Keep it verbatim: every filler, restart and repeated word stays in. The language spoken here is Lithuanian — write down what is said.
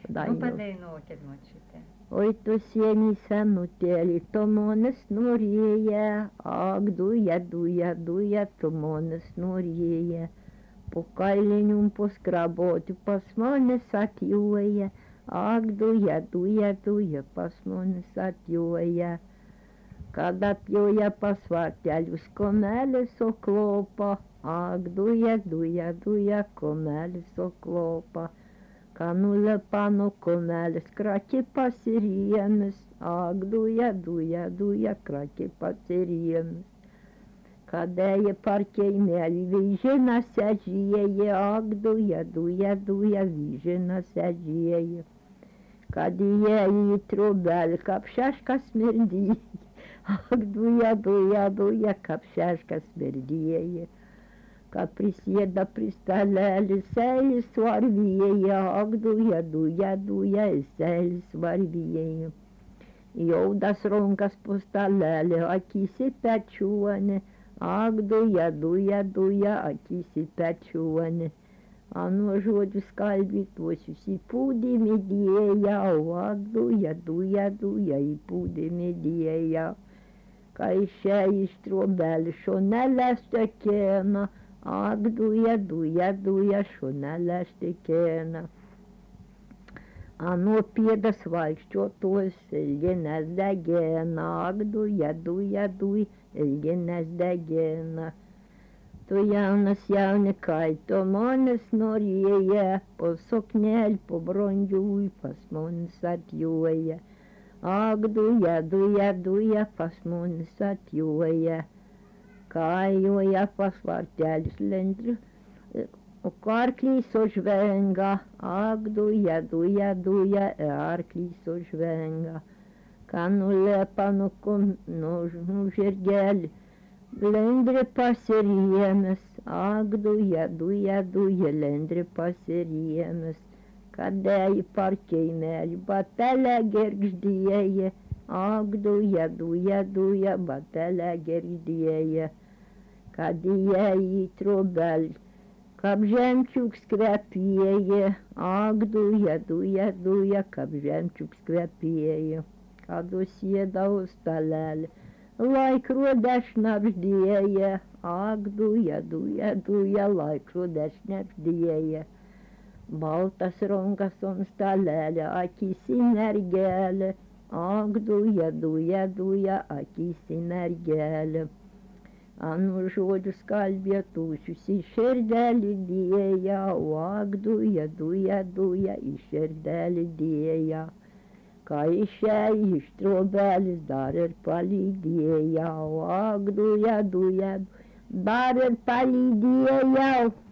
Nu padainuokit močiute. Oi tu sieni senutėli, tu monas norėja, ak duja, duja, duja, tu monas norėja. Po kailinium poskraboti pas manis atjoja, ak duja, duja, duja, pas manis atjoja. Kad atjoja pas vartelius komelis suklopa, ak duja, duja, duja, komelis suklopa. Ka nulepa nuo komelis kraki pasiriemis, ak duja, duja, duja, kraki pasiriemis. Kad eja par keimelį vyžinas ežieja, ak duja, duja, duja, vyžinas ežieja. Kad įėjo į trobelį, kap šeškas smirdėja, ak duja, duja, duja, kap šeškas smirdėja. Kad prisėda prie stalelį, seilis varvėja, ak duja, duja, duja, seilis varvėja. Jaudas rankas po stalelį, akis į pečiuonį, ak duja, duja, duja, akis į pečiuonį. Anu žodžius kalbėtuosius į pūdymį dėja, ak duja, duja, duja, į pūdymį dėja. Ka išėjo iš trobelį, šonelės tekėna, ak duja, duja, duja, šonelės tekėna. Anu pėdas vaikščiotos, ilginės degėna, ak duja, duja, duja, ilginės degėna. Tu jaunas jaunikai, tu manis norėja, po suknelį, po brandžiui, pas manis atjoja. Ak duja, duja, duja, pas manis atjoja. Ka joja pas vartelius lendriu, o arklys užvenga, ak duja, duja, duja, arklys užvenga. Ka nulepa nuo nu, nu žirgelį, lendri pasiriemis, ak duja, duja, duja, lendri pasiriemis. Kad eji par keimelį, batelę gergždėja, ak duja, duja, duja, batelę gergždėja. Kad įėjo į trobelį, kap žemčiuks kvepėja, ak duja, duja, duja, kap žemčiuks kvepėja. Kad užsėdavo stalelį, laikrodė šnabždėja, ak duja, duja, duja, laikrodė šnabždėja. Baltas rankas ant stalelio, akis į mergelę, ak duja, duja, duja, akis į mergelę. Anu žodžius kalbėtusius į širdelį dėja, ak duja, duja, duja, į širdelį dėja. Ka išėjo iš trobelis, dar ir palydėja, ak duja, duja, dar ir palydėja.